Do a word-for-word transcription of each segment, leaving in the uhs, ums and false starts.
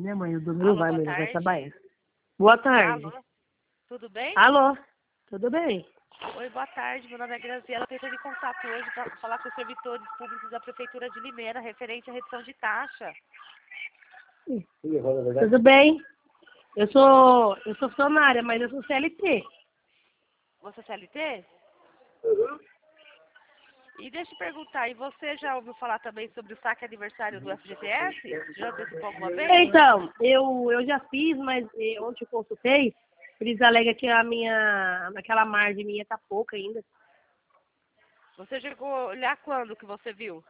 Minha mãe, o domingo não vai, boa mas vai tarde. trabalhar. Boa tarde. Alô? Tudo bem? Alô? Tudo bem? Oi, boa tarde. Meu nome é Graziela. Estou entrando em contato hoje para falar com os servidores públicos da Prefeitura de Limeira, referente à redução de taxa. Tudo bem? Eu sou, eu sou funcionária, mas eu sou C L T. Você é C L T? E deixa eu perguntar, e você já ouviu falar também sobre o saque aniversário do F G T S? Já antecipou alguma vez? Então, eu, eu já fiz, mas eh, ontem eu consultei, eles alegam que a minha, aquela margem minha tá pouca ainda. Você chegou a olhar quando que você viu?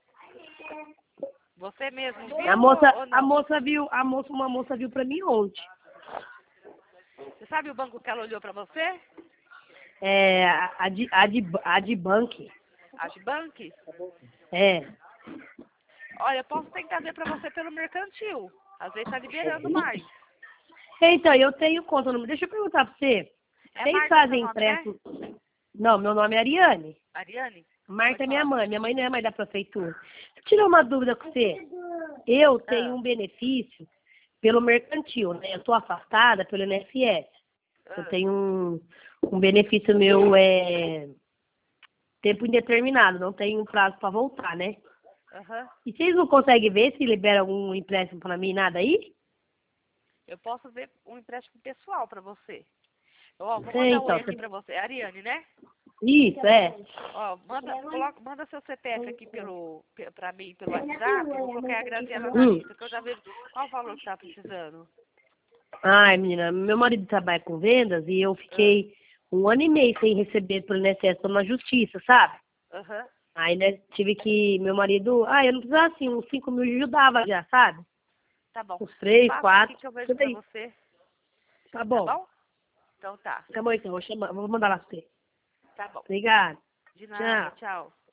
Você mesmo viu A moça, ou, ou a não? moça viu, a moça, uma moça viu pra mim ontem. Você sabe o banco que ela olhou para você? É, a de, a de, a de bank. Agibank? É. Olha, eu posso tentar ver para você pelo mercantil. Às vezes está liberando mais. Então, eu tenho conta. no- Deixa eu perguntar pra você. É Vocês Marta seu fazem nome, né? empréstimo? Não, meu nome é Ariane. Ariane? Marta Pode é minha falar. mãe. Minha mãe não é mãe da prefeitura. Deixa eu tirar uma dúvida com você. Eu tenho Ah, um benefício pelo mercantil, né? Eu estou afastada pelo I N S S. Eu ah. tenho um, um benefício meu é tempo indeterminado, não tenho um prazo para voltar, né? Aham. E vocês não conseguem ver se libera algum empréstimo para mim, nada aí? Eu posso ver um empréstimo pessoal para você. Ó, vou Sei, mandar um oi então. aqui para você. É Ariane, né? Isso, é. Ó, manda, coloca, manda seu C P F aqui pelo, pe- pra mim pelo WhatsApp. Eu vou colocar a Graziela na Hum. lista, que eu já vejo qual o valor que tá precisando. Ai, menina, meu marido trabalha com vendas e eu Ah, fiquei um ano e meio sem receber pelo I N S S, tô na justiça, sabe? Aham. Aí, né, tive que, meu marido, ah, eu não precisava assim, uns cinco mil ajudava já, sabe? Tá bom. Uns Me três, passa aqui quatro, que eu vejo tudo pra aí. você. Tá Tá bom. bom? Então tá. Tá bom então, vou chamar, vou mandar lá pra você. Tá bom. Obrigada. De nada. Tchau. Tchau.